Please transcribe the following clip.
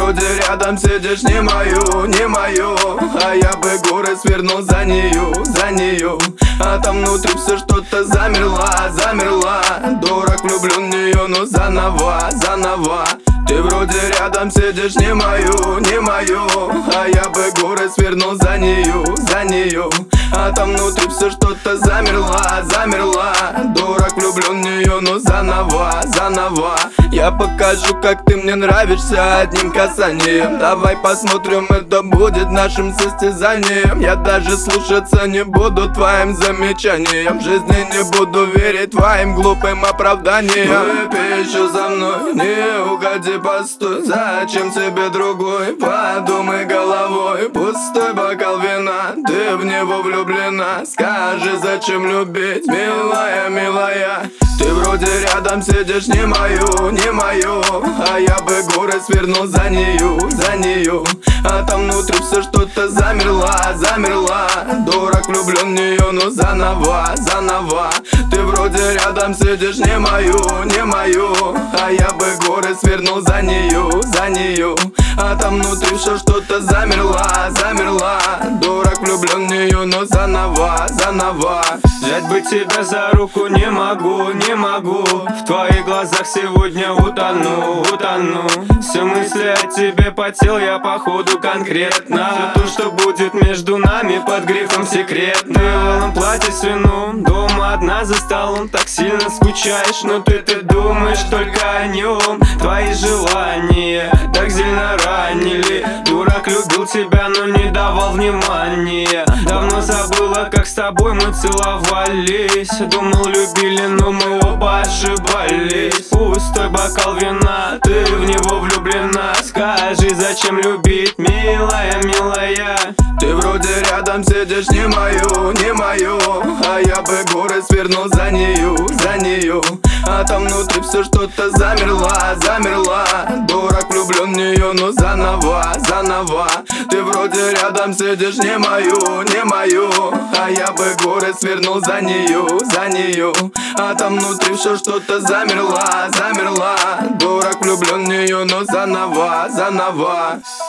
вроде рядом сидишь, не мою, не мою. А я бы горы свернул за нее, за нее. А там внутри все что-то замерла, замерла. Дурак влюблен в нее, но заново, заново. Ты вроде рядом сидишь, не мою, не мою. А я бы горы свернул за нее, за нее. А там внутри все что-то замерла, замерла. Дурак влюблен в нее, но заново, заново. Я покажу, как ты мне нравишься одним касанием. Давай посмотрим, это будет нашим состязанием. Я даже слушаться не буду твоим замечаниям. В жизни не буду верить твоим глупым оправданиям. Выпей еще за мной, не уходи, постой. Зачем тебе другой? Подумай головой. Пустой бокал вина, ты в него влюблена. Скажи, зачем любить, милая, милая. Ты вроде рядом сидишь, не мою, не мою. А я бы горы свернул за нее, за нее. А там внутри все что-то замерла, замерла. Дурак влюблен в нее, но заново, заново. Ты вроде рядом сидишь, не мою, не мою. А я бы горы свернул за нее, за нее. А там внутри все что-то замерла, замерла. Дурак влюблен в нее, но заново, заново. Взять бы тебя за руку не могу, не могу. В твоих глазах сегодня утону, утону. Все мысли о тебе потел я походу конкретно. Все то, что будет между нами под грифом секретно. Ты в алом платье с вином, дома одна за столом. Так сильно скучаешь, но ты думаешь только о нем. Твои желания так сильно ранили. Дурак любил тебя, но не давал внимания. Давно забыла, как с тобой мы целовались. Думал, любили, но мы оба ошибались. Пустой бокал вина, ты в него влюблена. Скажи, зачем любить, милая, милая. Ты вроде рядом сидишь, не мою, не мою. А я бы горы свернул за нее, за нее. А там внутри все что-то замерла, замерла. Дурак влюблен в нее, но заново, заново. Ты вроде рядом сидишь, не мою, не мою. А я бы горы свернул за нее, за нее. А там внутри все что-то замерла, замерла. Дурак влюблен в нее, но заново, заново.